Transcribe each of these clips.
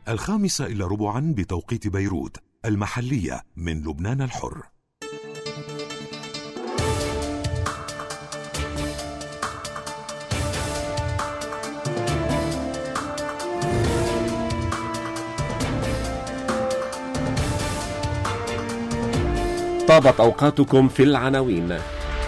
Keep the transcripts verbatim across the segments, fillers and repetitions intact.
الخامسة إلى ربعا بتوقيت بيروت المحلية من لبنان الحر. طابت أوقاتكم في العناوين.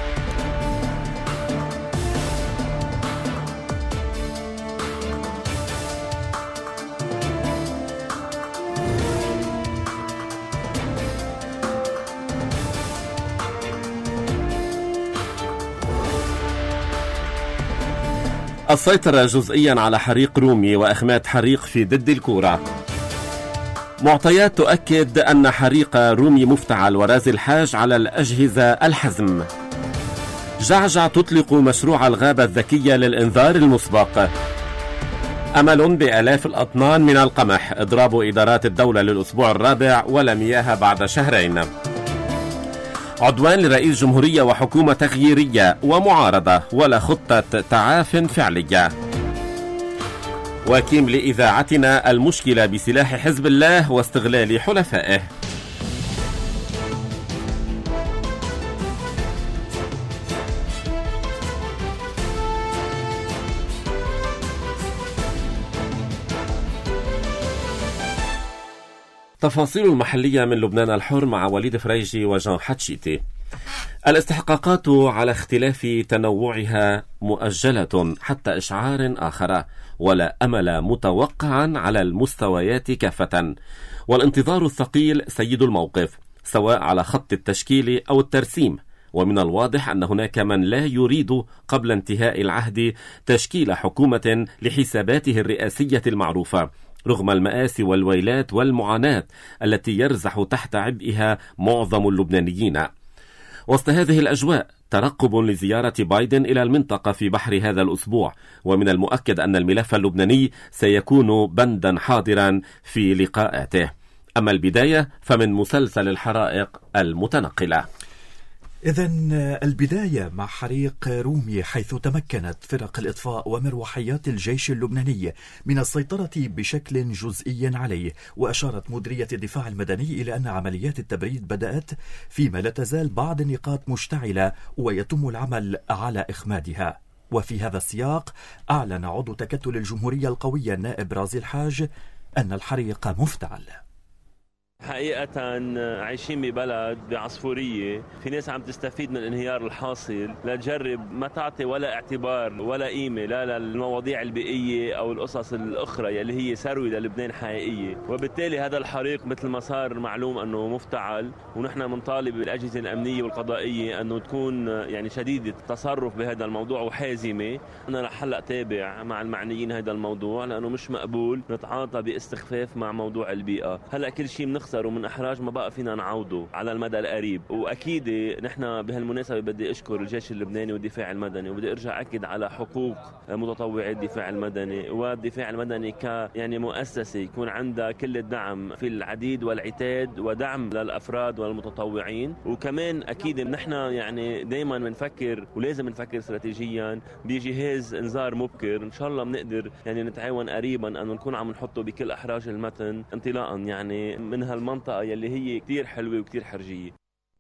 السيطرة جزئيا على حريق رومي وإخماد حريق في دد الكورة. معطيات تؤكد أن حريق رومي مفتعل ورازي الحاج على الأجهزة الحزم. جعجع تطلق مشروع الغابة الذكية للإنذار المسبق. أمل بآلاف الأطنان من القمح. إضراب إدارات الدولة للأسبوع الرابع ولا مياه بعد شهرين. عدوان لرئيس جمهورية وحكومة تغييرية ومعارضة ولا خطة تعاف فعلية. وكيم لإذاعتنا المشكلة بسلاح حزب الله واستغلال حلفائه. تفاصيل المحلية من لبنان الحر مع وليد فريجي وجان حتشيتي. الاستحقاقات على اختلاف تنوعها مؤجلة حتى إشعار آخر، ولا أمل متوقعا على المستويات كافة، والانتظار الثقيل سيد الموقف سواء على خط التشكيل أو الترسيم. ومن الواضح أن هناك من لا يريد قبل انتهاء العهد تشكيل حكومة لحساباته الرئاسية المعروفة، رغم المآسي والويلات والمعاناة التي يرزح تحت عبئها معظم اللبنانيين. وسط هذه الأجواء ترقب لزيارة بايدن إلى المنطقة في بحر هذا الأسبوع، ومن المؤكد أن الملف اللبناني سيكون بندا حاضرا في لقاءاته. أما البداية فمن مسلسل الحرائق المتنقلة. إذن البداية مع حريق رومي، حيث تمكنت فرق الإطفاء ومروحيات الجيش اللبناني من السيطرة بشكل جزئي عليه. وأشارت مديرية الدفاع المدني إلى أن عمليات التبريد بدأت، فيما لا تزال بعض النقاط مشتعلة ويتم العمل على إخمادها. وفي هذا السياق أعلن عضو تكتل الجمهورية القوية النائب رازي الحاج أن الحريق مفتعل. حقيقة عايشين ببلد بعصفورية، في ناس عم تستفيد من الانهيار الحاصل لتجرب ما تعطي ولا اعتبار ولا قيمة لا للمواضيع البيئية أو القصص الأخرى يلي هي ثروة للبنان حقيقية. وبالتالي هذا الحريق مثل ما صار معلوم أنه مفتعل، ونحن منطالب بالأجهزة الأمنية والقضائية أنه تكون يعني شديدة التصرف بهذا الموضوع وحازمة. أنا رح هلأ تابع مع المعنيين هذا الموضوع، لأنه مش مقبول نتعاطى باستخفاف مع موضوع البيئة. هلأ كل شيء منخ ومن إحراج ما بقى فينا نعوضه على المدى القريب. وأكيد نحن بهالمناسبة بدي أشكر الجيش اللبناني والدفاع المدني، وبدي أرجع أكد على حقوق متطوعي الدفاع المدني. والدفاع المدني ك يعني مؤسسة يكون عندها كل الدعم في العديد والعتاد ودعم للأفراد والمتطوعين. وكمان أكيد نحن يعني دايما بنفكر ولازم نفكر استراتيجيا بجهاز إنذار مبكر. إن شاء الله بنقدر يعني نتعاون قريبا أنه نكون عم نحطه بكل أحراج المتن انطلاقا يعني من هالم منطقة يلي هي كتير حلوة وكتير حرجية.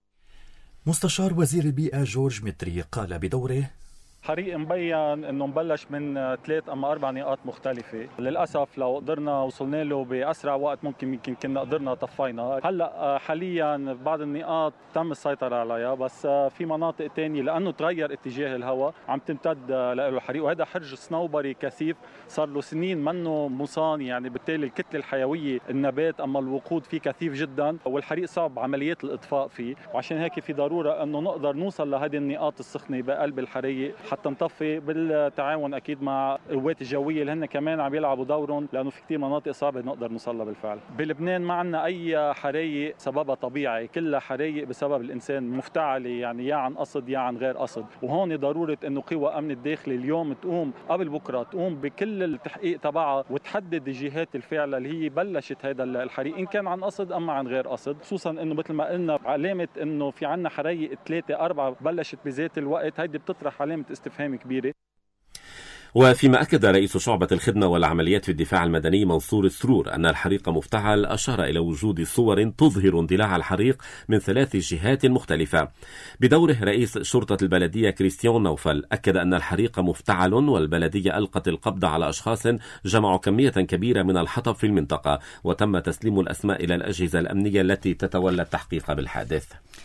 مستشار وزير البيئة جورج متري قال بدوره: حريق مبين انه مبلش من ثلاث اما اربع نقاط مختلفه. للاسف لو قدرنا وصلنا له باسرع وقت ممكن يمكن كنا قدرنا طفينا. هلا حاليا بعض النقاط تم السيطره عليها، بس في مناطق ثانيه لانه تغير اتجاه الهواء عم تمتد له الحريق. وهذا حرج صنوبري كثيف صار له سنين منه مصاني، يعني بالتالي الكتله الحيويه النبات اما الوقود فيه كثيف جدا، والحريق صعب عمليات الاطفاء فيه. وعشان هيك في ضروره انه نقدر نوصل لهذه النقاط السخنه بقلب الحريق حتى نطفي، بالتعاون اكيد مع القوات الجويه اللي هن كمان عم يلعبوا دورهم، لانه في كثير مناطق صعبه نقدر نوصلها بالفعل. بلبنان ما عندنا اي حرايق سببها طبيعي، كلها حرايق بسبب الانسان مفتعله، يعني يا عن قصد يا عن غير قصد. وهون ضروره انه قوى امن الداخلي اليوم تقوم قبل بكره تقوم بكل التحقيق تبعها وتحدد الجهات الفاعله اللي هي بلشت هذا الحريق ان كان عن قصد اما عن غير قصد، خصوصا انه مثل ما قلنا علامه انه في عندنا حرايق ثلاثه اربعه بلشت بذات الوقت، هيدي بتطرح علامه استفهام كبيرة. وفيما أكد رئيس شعبة الخدمة والعمليات في الدفاع المدني منصور السرور أن الحريق مفتعل، أشار إلى وجود صور تظهر اندلاع الحريق من ثلاث جهات مختلفة. بدوره رئيس شرطة البلدية كريستيان نوفل أكد أن الحريق مفتعل، والبلدية ألقت القبض على أشخاص جمعوا كمية كبيرة من الحطب في المنطقة، وتم تسليم الأسماء إلى الأجهزة الأمنية التي تتولى التحقيق بالحادث.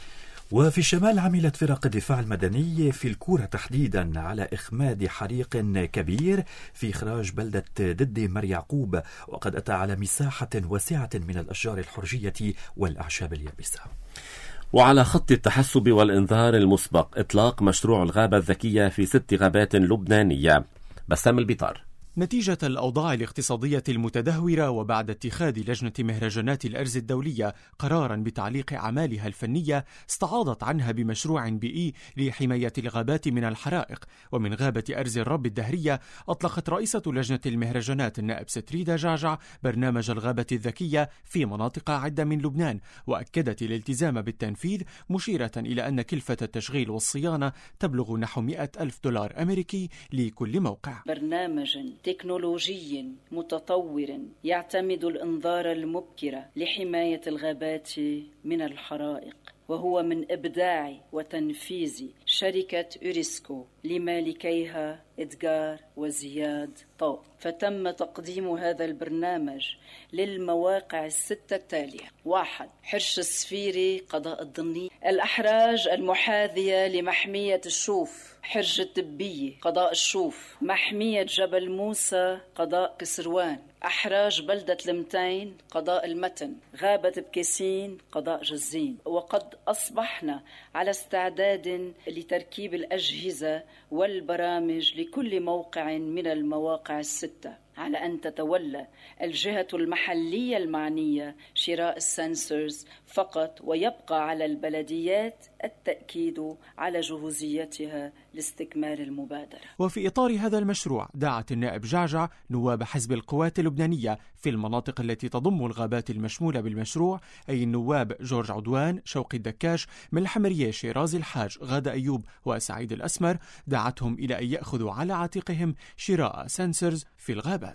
وفي الشمال عملت فرق الدفاع المدني في الكورة تحديدا على إخماد حريق كبير في إخراج بلدة ددي مر يعقوب، وقد أتى على مساحة واسعة من الأشجار الحرجية والأعشاب اليابسة. وعلى خط التحسب والإنذار المسبق إطلاق مشروع الغابة الذكية في ست غابات لبنانية. بسام البطار. نتيجة الأوضاع الاقتصادية المتدهورة، وبعد اتخاذ لجنة مهرجانات الأرز الدولية قرارا بتعليق أعمالها الفنية، استعاضت عنها بمشروع بيئي لحماية الغابات من الحرائق. ومن غابة أرز الرب الدهرية أطلقت رئيسة لجنة المهرجانات النائب ستريدا جعجع برنامج الغابة الذكية في مناطق عدة من لبنان، وأكدت الالتزام بالتنفيذ، مشيرة إلى أن كلفة التشغيل والصيانة تبلغ نحو مئة ألف دولار أمريكي لكل موقع. برنامج تكنولوجي متطور يعتمد الإنذار المبكر لحماية الغابات من الحرائق، وهو من إبداع وتنفيذ شركة أوريسكو لمالكيها إدغار وزياد طاو. فتم تقديم هذا البرنامج للمواقع الستة التالية: واحد، حرش السفيري قضاء الضني، الأحراج المحاذية لمحمية الشوف حرج التبية قضاء الشوف، محمية جبل موسى قضاء كسروان، أحراج بلدة المتين قضاء المتن، غابة بكيسين قضاء جزين. وقد أصبحنا على استعداد لتركيب الأجهزة والبرامج لكل موقع من المواقع الستة، على أن تتولى الجهة المحلية المعنية شراء السنسورز فقط، ويبقى على البلديات التأكيد على جهوزيتها لاستكمال المبادرة. وفي إطار هذا المشروع دعت النائب جعجع نواب حزب القوات اللبنانية في المناطق التي تضم الغابات المشمولة بالمشروع، أي النواب جورج عدوان، شوقي الدكاش، ملح مرياشي، رازي الحاج، غادة أيوب وسعيد الأسمر، دعتهم إلى أن يأخذوا على عاتقهم شراء سنسورز في الغابات.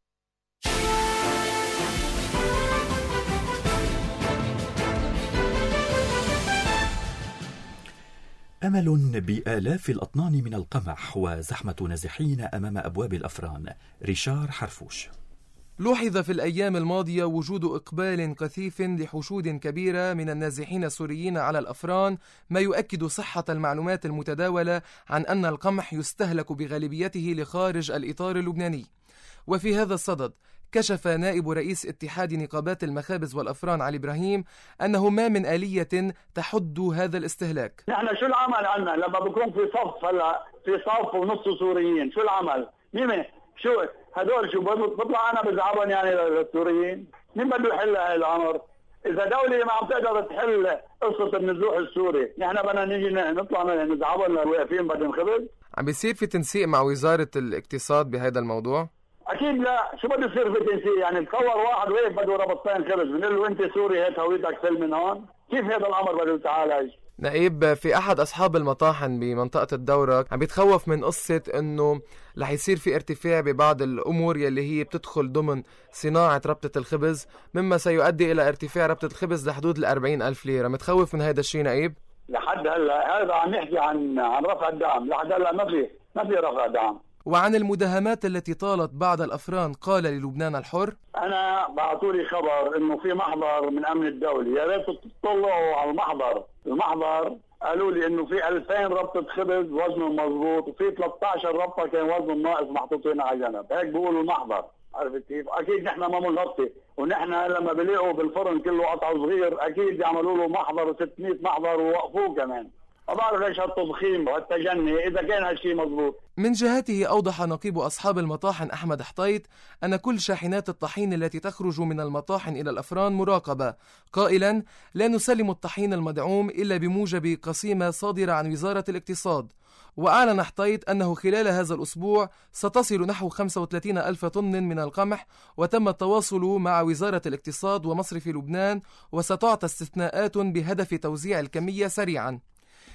أمل بآلاف الأطنان من القمح وزحمة نازحين أمام أبواب الأفران. ريشار حرفوش. لوحظ في الأيام الماضية وجود إقبال كثيف لحشود كبيرة من النازحين السوريين على الأفران، ما يؤكد صحة المعلومات المتداولة عن أن القمح يستهلك بغالبيته لخارج الإطار اللبناني. وفي هذا الصدد كشف نائب رئيس اتحاد نقابات المخابز والأفران علي إبراهيم أنه ما من آلية تحد هذا الاستهلاك. نحن شو العمل عنا لما بكون في صف هلا في صف ونص سوريين؟ شو العمل؟ مين شو هدول شو بطلع أنا بزعبهم يعني للسوريين؟ مين بده يحل هاي الأمر؟ إذا دولة ما عم تقدر تحل قصة النزوح السوري، نحن بدنا نيجي نطلع نزعبهم واقفين بدهم خبز؟ عم بيصير في تنسيق مع وزارة الاقتصاد بهذا الموضوع؟ اكيد لا، شو بده يصير في تنسيق؟ يعني تصور واحد واقف بده ربطتين خبز، بنقول له انت سوري هيك هويتك سل من هون؟ كيف هذا الامر بده يتعالج؟ نائب، في احد اصحاب المطاحن بمنطقه الدوره عم بيتخوف من قصه انه رح يصير في ارتفاع ببعض الامور يلي هي بتدخل ضمن صناعه ربطه الخبز، مما سيؤدي الى ارتفاع ربطه الخبز لحدود الأربعين ألف ليره. متخوف من هذا الشيء نائب؟ لحد هلا هذا عم يحكي عن عن رفع الدعم، لحد هلا ما في ما في رفع دعم. وعن المداهمات التي طالت بعض الأفران قال للبنان الحر: أنا بعثوا لي خبر إنه في محضر من أمن الدولة، يا ريت تطلعوا على المحضر. المحضر قالوا لي إنه في ألفين ربطة خبز وزنه مضبوط، وفي ثلاثة عشر ربطة كان وزنه ناقص محطوطين على جنب، هيك بيقولوا المحضر. عرفت كيف؟ أكيد نحن ما بنغطي، ونحن لما بلاقوا بالفرن كله قطع صغير أكيد يعملوا له محضر وستمية محضر ووقفوه كمان. ما بعرف ليش هالتضخيم وهالتجني إذا كان هالشيء مضبوط. من جهته أوضح نقيب أصحاب المطاحن أحمد حطيط أن كل شاحنات الطحين التي تخرج من المطاحن إلى الأفران مراقبة، قائلا: لا نسلم الطحين المدعوم إلا بموجب قسيمة صادرة عن وزارة الاقتصاد. وأعلن حطيط أنه خلال هذا الأسبوع ستصل نحو خمسة وثلاثين ألف طن من القمح، وتم التواصل مع وزارة الاقتصاد ومصرف لبنان، وستعطى استثناءات بهدف توزيع الكمية سريعا.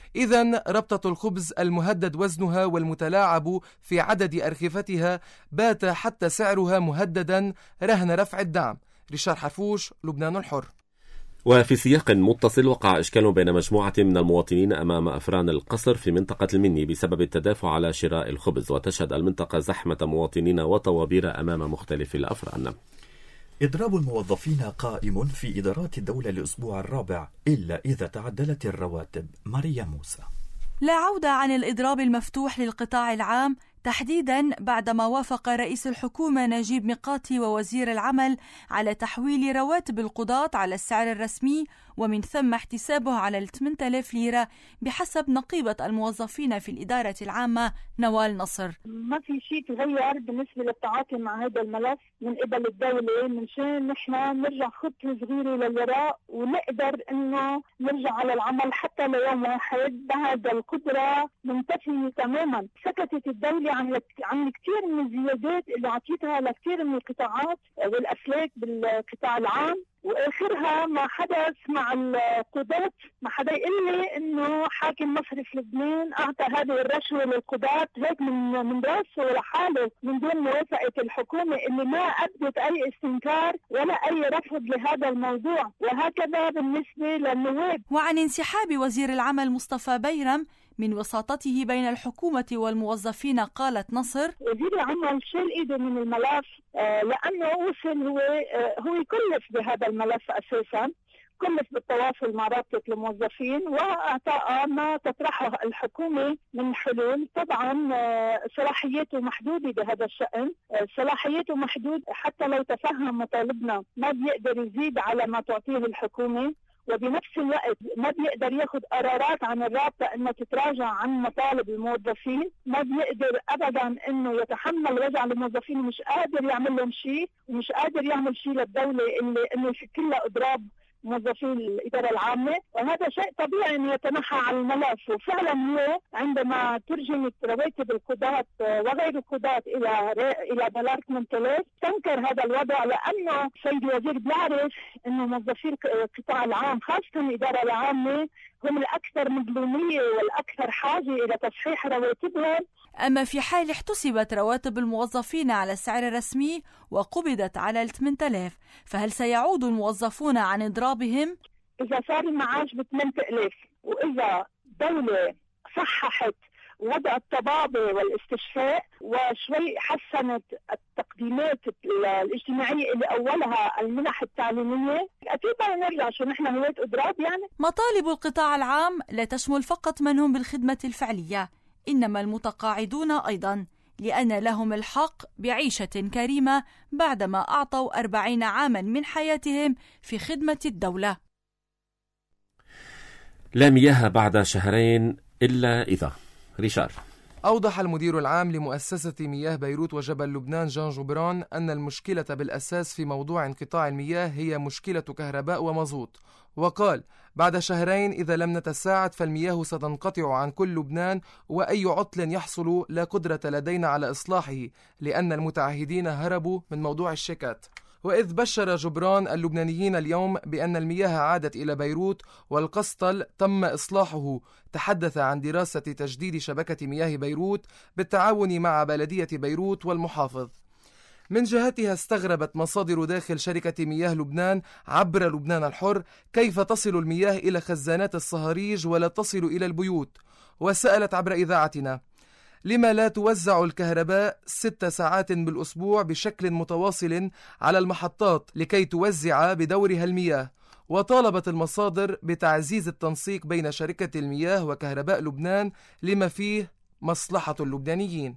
إذن ربطة الخبز المهدد وزنها والمتلاعب في عدد أرخفتها بات حتى سعرها مهددا رهن رفع الدعم. ريشار حرفوش، لبنان الحر. وفي سياق متصل، وقع إشكال بين مجموعة من المواطنين أمام أفران القصر في منطقة المني بسبب التدافع على شراء الخبز، وتشهد المنطقة زحمة مواطنين وطوابير أمام مختلف الأفران. إضراب الموظفين قائم في إدارات الدولة الأسبوع الرابع إلا إذا تعدلت الرواتب. ماريا موسى. لا عودة عن الإضراب المفتوح للقطاع العام، تحديدا بعدما وافق رئيس الحكومة نجيب ميقاتي ووزير العمل على تحويل رواتب القضاة على السعر الرسمي، ومن ثم احتسابه على ثمانية آلاف ليرة بحسب نقيبة الموظفين في الإدارة العامة نوال نصر. ما في شيء تغير بالنسبة للتعاطي مع هذا الملف من قبل الدولة، منشان نحن نرجع خطوة صغيرة للوراء ونقدر إنه نرجع على العمل حتى ليوم واحد. بعد القدرة منتفية تماما. سكتت الدولة عن عن كثير من الزيادات اللي عطيتها لكثير من القطاعات والأسلاك بالقطاع العام، واخرها ما حدث مع القضاة. ما حدا يقول لي انه حاكم مصرف لبنان اعطى هذه الرشوه للقضاة هيك من من راسه لحاله من دون موافقه الحكومه اللي ما ابدت اي استنكار ولا اي رفض لهذا الموضوع، وهكذا بالنسبه للنواب. وعن انسحاب وزير العمل مصطفى بيرم من وساطته بين الحكومة والموظفين قالت نصر: وزير العمل شال ايده من الملف آه لانه وصل هو آه هو يكلف بهذا الملف اساسا، كلف بالتواصل مع رابطة الموظفين واعطاء ما تطرحه الحكومة من حلول. طبعا آه صلاحياته محدودة بهذا الشأن، آه صلاحياته محدود حتى لو تفهم مطالبنا ما بيقدر يزيد على ما تعطيه الحكومة، وبنفس الوقت ما بيقدر ياخذ قرارات عن الرابطة انه تتراجع عن مطالب الموظفين، ما بيقدر ابدا انه يتحمل وجع الموظفين، ومش قادر يعمل لهم شيء، ومش قادر يعمل شيء للدولة اللي انه يفك لها اضراب موظفي الإدارة العامة، وهذا شيء طبيعي أن يتنحى على الملف. وفعلا هو عندما ترجمت رواتب القضاة وغير القضاة إلى إلى دولار ثمانية آلاف تنكر هذا الوضع، لأنه سيد الوزير بيعرف أنه موظفي القطاع العام خاصة الإدارة العامة هم الأكثر مظلومية والأكثر حاجة إلى تصحيح رواتبهم. أما في حال احتسبت رواتب الموظفين على السعر الرسمي وقبضت على ثمانية آلاف، فهل سيعود الموظفون عن إضرابهم؟ إذا صار المعاش ب ثمانية آلاف، وإذا دولة صححت وضع الطبابة والاستشفاء وشوي حسنت التقديمات الاجتماعية اللي أولها المنح التعليمية، أكيد بدنا نرجع شو نحن هواة إضراب يعني. مطالب القطاع العام لا تشمل فقط من هم بالخدمة الفعلية، إنما المتقاعدون أيضا، لأن لهم الحق بعيشة كريمة بعدما أعطوا أربعين عاما من حياتهم في خدمة الدولة. لا مياه بعد شهرين إلا إذا. ريشار. أوضح المدير العام لمؤسسة مياه بيروت وجبل لبنان جان جبران أن المشكلة بالأساس في موضوع انقطاع المياه هي مشكلة كهرباء ومازوت، وقال: بعد شهرين إذا لم نتساعد فالمياه ستنقطع عن كل لبنان، وأي عطل يحصل لا قدرة لدينا على إصلاحه لأن المتعهدين هربوا من موضوع الشيكات. وإذ بشر جبران اللبنانيين اليوم بأن المياه عادت إلى بيروت والقسطل تم إصلاحه، تحدث عن دراسة تجديد شبكة مياه بيروت بالتعاون مع بلدية بيروت والمحافظ. من جهتها استغربت مصادر داخل شركة مياه لبنان عبر لبنان الحر كيف تصل المياه إلى خزانات الصهاريج ولا تصل إلى البيوت، وسألت عبر إذاعتنا: لما لا توزع الكهرباء ست ساعات بالأسبوع بشكل متواصل على المحطات لكي توزع بدورها المياه؟ وطالبت المصادر بتعزيز التنسيق بين شركة المياه وكهرباء لبنان لما فيه مصلحة اللبنانيين.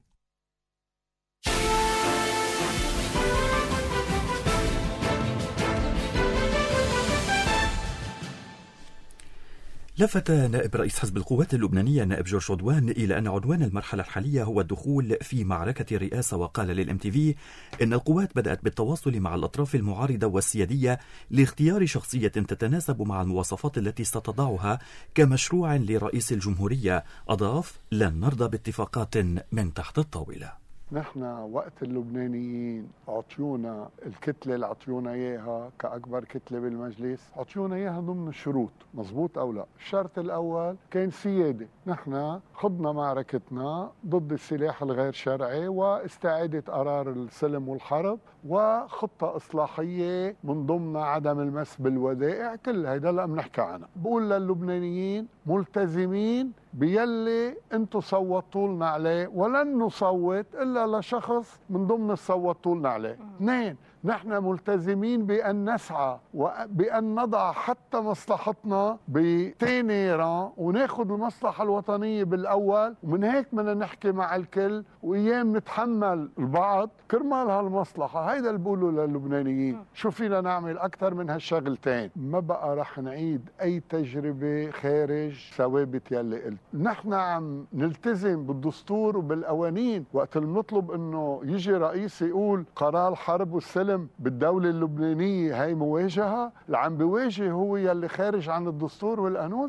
لفت نائب رئيس حزب القوات اللبنانية نائب جورج عدوان إلى أن عنوان المرحلة الحالية هو الدخول في معركة رئاسة، وقال للإم تي في إن القوات بدأت بالتواصل مع الأطراف المعارضة والسيادية لاختيار شخصية تتناسب مع المواصفات التي ستضعها كمشروع لرئيس الجمهورية. أضاف: لن نرضى باتفاقات من تحت الطاولة. نحن وقت اللبنانيين عطيونا الكتلة اللي عطيونا إياها كأكبر كتلة بالمجلس، عطيونا إياها ضمن الشروط، مزبوط أو لا؟ الشرط الأول كان سيادة، نحن خضنا معركتنا ضد السلاح الغير شرعي واستعادة قرار السلم والحرب وخطة إصلاحية من ضمنها عدم المس بالودائع، كل هيدا اللي عم نحكي عنها. بقول للبنانيين ملتزمين بيلي انتو صوتوا لنا عليه، ولن نصوت الا لشخص من ضمن الصوتوا لنا عليه. اثنين، نحن ملتزمين بأن نسعى وبأن نضع حتى مصلحتنا بتاني ران وناخد المصلحة الوطنية بالأول، ومن هيك بدنا نحكي مع الكل وأيام نتحمل البعض كرمال هالمصلحة. هيدا اللي بقوله للبنانيين. شو فينا نعمل أكثر من هالشغلتين؟ ما بقى رح نعيد أي تجربة خارج ثوابت يلي قلت. نحن عم نلتزم بالدستور وبالقوانين. وقت المطلب إنه يجي رئيس يقول قرار حرب والسلم بالدولة اللبنانية هاي مواجهة، اللي عم بيواجه هو يلي خارج عن الدستور والقانون.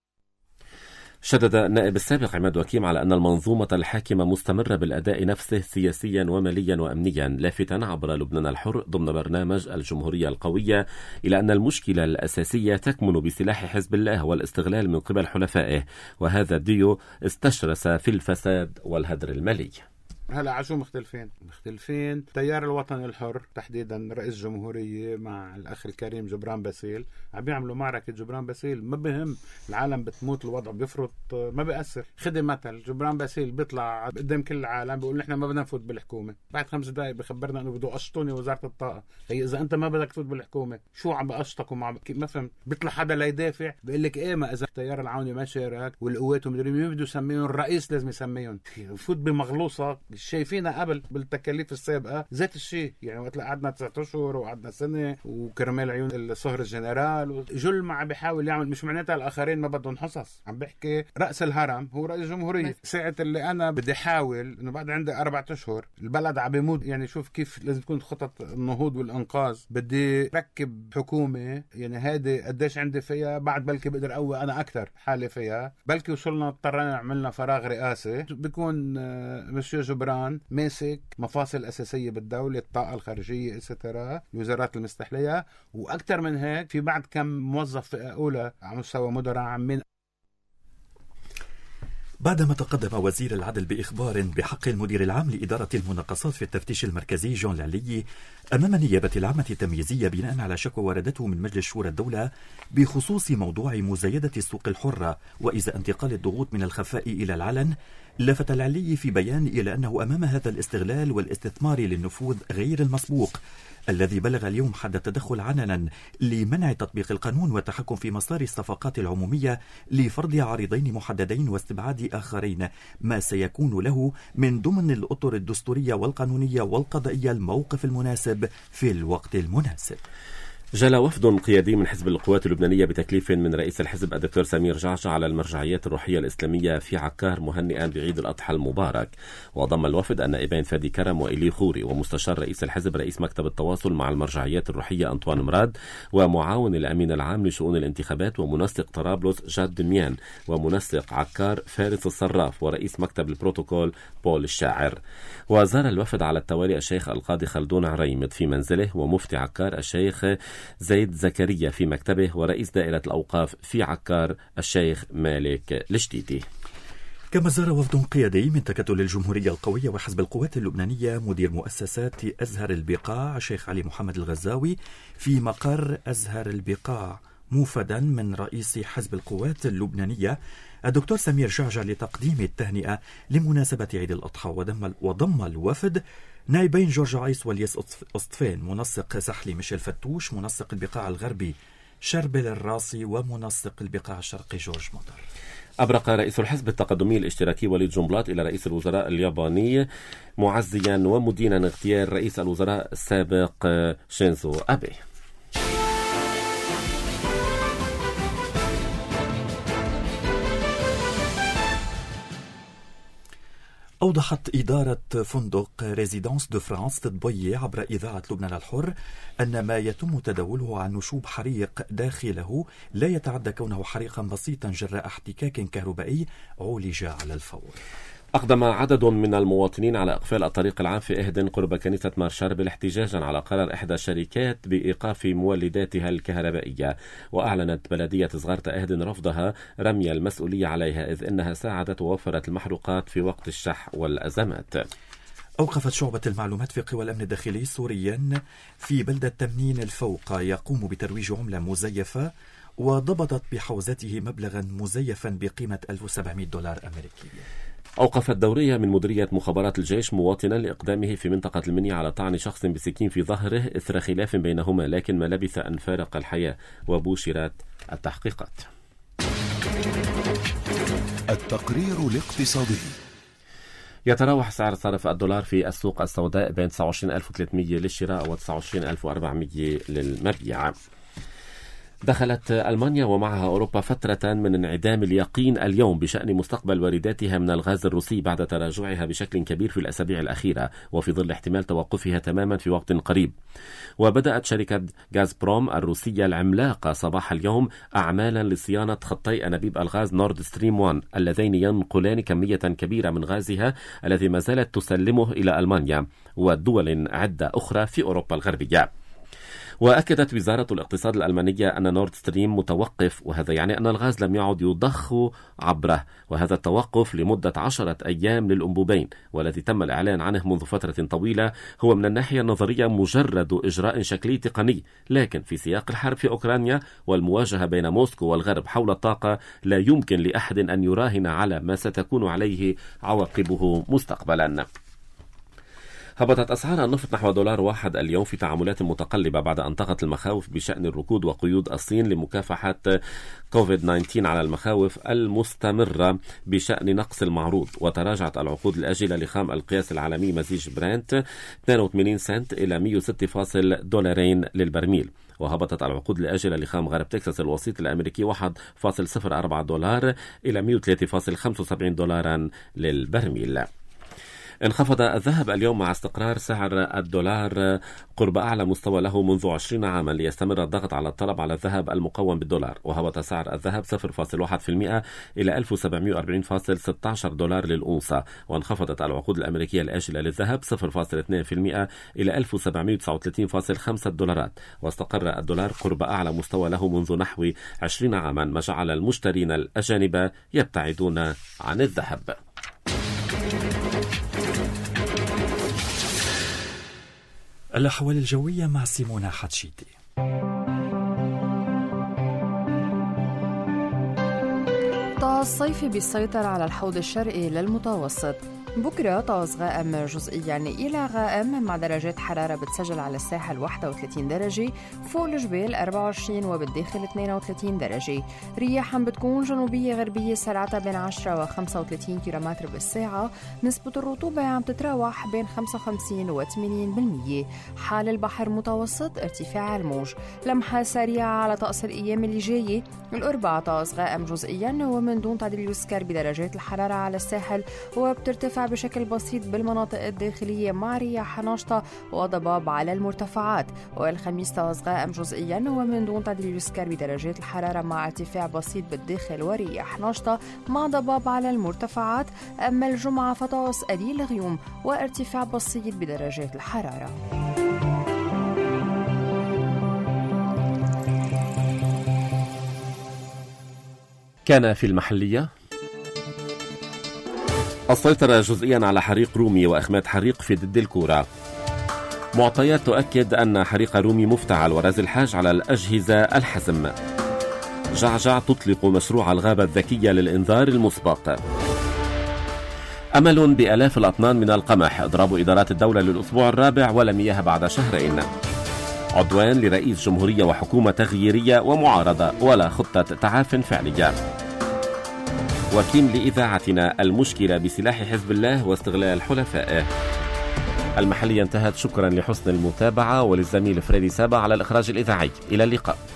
شدد النائب السابق عماد وكيم على أن المنظومة الحاكمة مستمرة بالأداء نفسه سياسيا وماليا وأمنيا، لافتا عبر لبنان الحر ضمن برنامج الجمهورية القوية إلى أن المشكلة الأساسية تكمن بسلاح حزب الله والاستغلال من قبل حلفائه، وهذا الديو استشرس في الفساد والهدر المالي. هلا عشو مختلفين مختلفين التيار الوطني الحر تحديدا رئيس جمهورية مع الأخ الكريم جبران باسيل عم يعملوا معركة جبران باسيل. ما بهم العالم بتموت، الوضع بيفرط، ما بيأثر. خدي مثل جبران باسيل بيطلع قدام كل العالم بيقول نحن ما بدنا نفوت بالحكومة، بعد خمس دقائق بخبرنا انه بده قشطوني وزارة الطاقة. هي اذا انت ما بدك تفوت بالحكومة شو عم بقشطك ومع ما فهمت. بيطلع حدا لا يدافع بيقول لك ايه ما اذا التيار العوني ما شارك والقوات ومدري مين بده يسميهم، الرئيس لازم يسميهم. فوت بمغلوصة شايفينها قبل بالتكاليف السابقة ذات الشيء. يعني وقت قعدنا تسعة اشهر وقعدنا سنة وكرمال عيون الصهر الجنرال جل ما عم بيحاول يعمل، مش معناتها الاخرين ما بدهم حصص. عم بحكي رأس الهرم هو رئيس الجمهورية. ساعة اللي انا بدي احاول انه بعد عندي اربعة اشهر البلد عم بيموت، يعني شوف كيف لازم تكون خطط النهوض والانقاذ. بدي ركب حكومة يعني هذه قديش عندي فيها، بعد بلكي بقدر قوي انا اكثر حالي فيها. بلكي وصلنا اضطرينا عملنا فراغ رئاسي، بيكون مسيو جبران ماسك مفاصل أساسية بالدولة، الطاقة الخارجية إسترا، الوزارات المستحلية، وأكثر من هيك في بعد كم موظف فئة أولى على مستوى مدراء عامين. بعدما تقدم وزير العدل بإخبار بحق المدير العام لإدارة المناقصات في التفتيش المركزي جون العلي أمام النيابة العامة التمييزية بناء على شكوى وردته من مجلس شورى الدولة بخصوص موضوع مزايدة السوق الحرة وإزاء انتقال الضغوط من الخفاء إلى العلن، لفت العلي في بيان إلى أنه أمام هذا الاستغلال والاستثمار للنفوذ غير المسبوق الذي بلغ اليوم حد التدخل علنا لمنع تطبيق القانون والتحكم في مسار الصفقات العمومية لفرض عارضين محددين واستبعاد آخرين، ما سيكون له من ضمن الأطر الدستورية والقانونية والقضائية الموقف المناسب في الوقت المناسب. جلى وفد قيادي من حزب القوات اللبنانية بتكليف من رئيس الحزب الدكتور سمير جعجع على المرجعيات الروحية الإسلامية في عكار مهنئا بعيد الأضحى المبارك. وضم الوفد النائبين فادي كرم وإلي خوري ومستشار رئيس الحزب رئيس مكتب التواصل مع المرجعيات الروحية أنطوان مراد ومعاون الأمين العام لشؤون الانتخابات ومنسق طرابلس جاد دميان ومنسق عكار فارس الصراف ورئيس مكتب البروتوكول بول الشاعر. وزار الوفد على التوالي الشيخ القاضي خلدون عريمد في منزله ومفتي عكار الشيخ زيد زكريا في مكتبه ورئيس دائرة الأوقاف في عكار الشيخ مالك الجديدي. كما زار وفد قيادي من تكتل الجمهورية القوية وحزب القوات اللبنانية مدير مؤسسات أزهر البقاع الشيخ علي محمد الغزاوي في مقر أزهر البقاع، موفدا من رئيس حزب القوات اللبنانية الدكتور سمير جعجع لتقديم التهنئة لمناسبة عيد الأضحى. وضم, وضم الوفد نائبين جورج عيس والياس أصطفين، منسق سحلي ميشيل فتوش، منسق البقاع الغربي شربل الراسي، ومنسق البقاع الشرقي جورج مطر. أبرق رئيس الحزب التقدمي الاشتراكي وليد جنبلاط إلى رئيس الوزراء الياباني معزيا ومدينا اغتيال رئيس الوزراء السابق شينزو أبي. أوضحت إدارة فندق ريزيدانس دو فرانس تطبية عبر إذاعة لبنان الحر أن ما يتم تداوله عن نشوب حريق داخله لا يتعدى كونه حريقا بسيطا جراء احتكاك كهربائي عولج على الفور. أقدم عدد من المواطنين على إقفال الطريق العام في إهدن قرب كنيسة مارشاربل احتجاجا على قرار إحدى الشركات بإيقاف مولداتها الكهربائية. وأعلنت بلدية صغارة إهدن رفضها رمي المسؤولية عليها، إذ أنها ساعدت ووفرت المحروقات في وقت الشح والأزمات. أوقفت شعبة المعلومات في قوى الأمن الداخلي سوريا في بلدة تمنين الفوق يقوم بترويج عملة مزيفة، وضبطت بحوزته مبلغا مزيفا بقيمة ألف وسبعمائة دولار أمريكي. أوقفت دورية من مديرية مخابرات الجيش مواطنا لإقدامه في منطقة المنيا على طعن شخص بسكين في ظهره إثر خلاف بينهما، لكن ما لبث أن فارق الحياة، وبوشرت التحقيقات. التقرير الاقتصادي. يتراوح سعر صرف الدولار في السوق السوداء بين تسعة وعشرين ألف وثلاثمائة للشراء و تسعة وعشرين ألف وأربعمائة للمبيع. دخلت ألمانيا ومعها أوروبا فترة من انعدام اليقين اليوم بشأن مستقبل وارداتها من الغاز الروسي بعد تراجعها بشكل كبير في الأسابيع الأخيرة، وفي ظل احتمال توقفها تماما في وقت قريب. وبدأت شركة غازبروم الروسية العملاقة صباح اليوم أعمالا لصيانة خطي أنابيب الغاز نورد ستريم واحد اللذين ينقلان كمية كبيرة من غازها الذي ما زالت تسلمه إلى ألمانيا ودول عدة أخرى في أوروبا الغربية. وأكدت وزارة الاقتصاد الألمانية أن نورد ستريم متوقف، وهذا يعني أن الغاز لم يعد يضخ عبره، وهذا التوقف لمدة عشرة أيام للأنبوبين والذي تم الإعلان عنه منذ فترة طويلة هو من الناحية النظرية مجرد إجراء شكلي تقني، لكن في سياق الحرب في أوكرانيا والمواجهة بين موسكو والغرب حول الطاقة لا يمكن لأحد أن يراهن على ما ستكون عليه عواقبه مستقبلا. هبطت أسعار النفط نحو دولار واحد اليوم في تعاملات متقلبة بعد أن طغت المخاوف بشأن الركود وقيود الصين لمكافحة كوفيد تسعة عشر على المخاوف المستمرة بشأن نقص المعروض. وتراجعت العقود الآجلة لخام القياس العالمي مزيج برنت اثنين وثمانين سنت إلى مئة وستة فاصلة دولارين للبرميل. وهبطت العقود الآجلة لخام غرب تكساس الوسيط الأمريكي واحد فاصلة صفر أربعة دولار إلى مئة وثلاثة فاصلة خمسة وسبعين دولارا للبرميل. انخفض الذهب اليوم مع استقرار سعر الدولار قرب أعلى مستوى له منذ عشرين عاما ليستمر الضغط على الطلب على الذهب المقوم بالدولار، وهبط سعر الذهب صفر فاصلة واحد بالمئة إلى ألف وسبعمائة وأربعين فاصلة ستة عشر دولار للأونصة. وانخفضت العقود الأمريكية الآجلة للذهب صفر فاصلة اثنين بالمئة إلى ألف وسبعمائة وتسعة وثلاثين فاصلة خمسة دولارات، واستقر الدولار قرب أعلى مستوى له منذ نحو عشرين عاما، ما جعل المشترين الأجانب يبتعدون عن الذهب. الأحوال الجوية مع سيمونا حتشيتي. طقس صيفي بيسيطر على الحوض الشرقي للمتوسط. بكرة طقس غائم جزئيا إلى غائم مع درجات حرارة بتسجل على الساحل واحد وثلاثين درجة، فوق الجبال أربعة وعشرين وبالداخل اثنين وثلاثين درجة. رياح بتكون جنوبية غربية سرعتها بين عشرة و خمسة وثلاثين كيلومتر بالساعة. نسبة الرطوبة عم تتراوح بين خمسة وخمسين و ثمانين بالمية. حال البحر متوسط، ارتفاع الموج. لمحة سريعة على طقس الأيام اللي جاية. الأربعاء طقس غائم جزئيا ومن دون تعديل يسكر بدرجات الحرارة على الساحل، وبترتفع بشكل بسيط بالمناطق الداخلية مع رياح نشطة وضباب على المرتفعات. والخميس طقس غائم جزئيا ومن دون تعديل يسكر بدرجات الحرارة مع ارتفاع بسيط بالداخل ورياح نشطة مع ضباب على المرتفعات. أما الجمعة فطقس قليل غيوم وارتفاع بسيط بدرجات الحرارة. كان في المحلية السيطرة جزئيا على حريق رومي وإخماد حريق في ضد الكورة. معطيات تؤكد أن حريق رومي مفتعل ورز الحاج على الأجهزة الحزم. جعجع تطلق مشروع الغابة الذكية للإنذار المسبق. أمل بآلاف الأطنان من القمح. إضراب إدارات الدولة للأسبوع الرابع ولا مياه بعد شهرين. عدوان لرئيس جمهورية وحكومة تغييرية ومعارضة ولا خطة تعاف فعلية. وكيم لإذاعتنا المشكلة بسلاح حزب الله واستغلال حلفائه. المحلية انتهت. شكرا لحسن المتابعة وللزميل فريدي سابا على الإخراج الإذاعي. إلى اللقاء.